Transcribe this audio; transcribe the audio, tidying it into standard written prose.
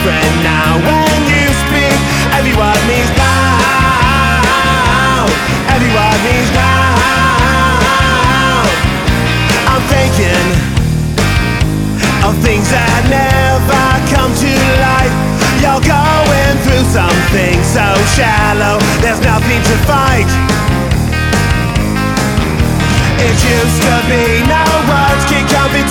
different now. When you speak, every word means now. Every word means now. I'm thinking of things that never come to light. You're going through something so shallow, there's nothing to fight. It used to be no words can come between